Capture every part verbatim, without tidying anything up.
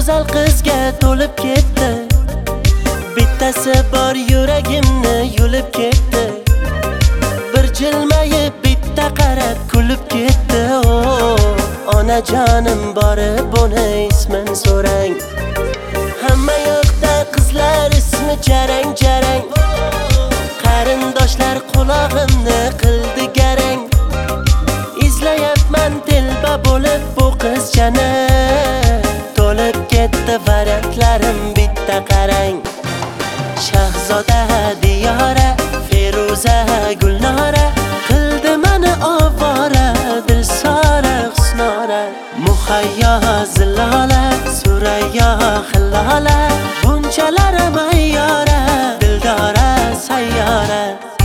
go'zal qizga to'lib ketdi. Bittasi bor yuragimni yulib ketdi. Bir jilmayib bitta qarab kulib ketdi. Oh, onajonim borib buni ismin so'rang. Hamma yoqda qizlar ismi jarang jarang. Qarindoshlar qulog'imni qildi garang. Izlayapman telba bo'lib bu qizchani. To'lib ketdi variantlarim bitta qarang. Shahzoda Diyora, Feruza Gulnora, qildi meni ovora, Dilsora Husnora. Muhayyo Zilola, Surayyo Hillola, bunchalar mayyora, Dildora sayyora.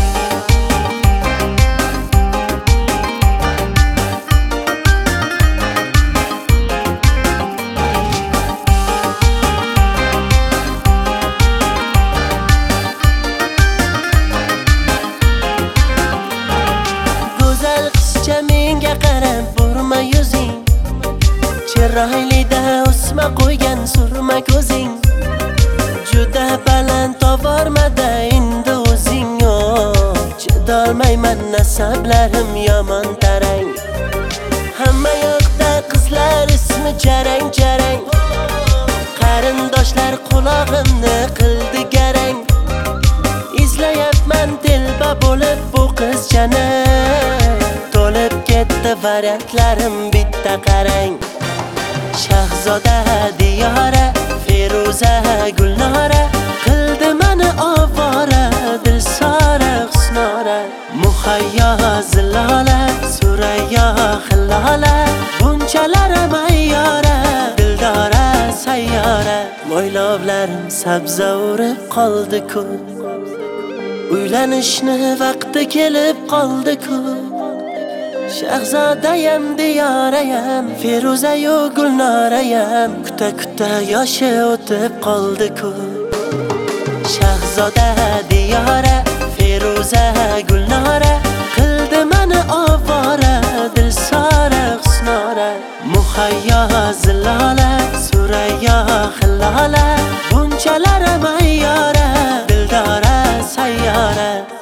Menga qarab burma yuzing, chiroylida o'sma qo'ygan surma ko'zing. Juda baland tovormada endi o'zing. Oh, chidolmayman nasablarim yomon tarang. Hamma yoqda qizlar ismi jarang jarang. Qarindoshlar qulog'imni qildi garang. Izlayapman telba bo'lib bu qizchani. To'lib ketdi variantlarim bitta qarang. Shahzoda Diyora, Feruza Gulnora, qildi meni ovora, Dilsora Husnora. Muhayyo Zilola, Surayyo Hillola, bunchalar mayyora, Dildora sayyora. Mo'ylovlarim sabza urib qoldi-ku, uylanishni vaqti kelib qoldi-ku. Shahzodayam Diyorayam, Feruzayu Gulnorayam, kuta kuta yoshi o'tib qoldi-ku. Shahzoda Diyora, Feruza Gulnora, qildi meni ovora, Dilsora Husnora. Muhayyo Zilola, Surayyo Hillola, bunchalar mayyora, Dildora sayyora.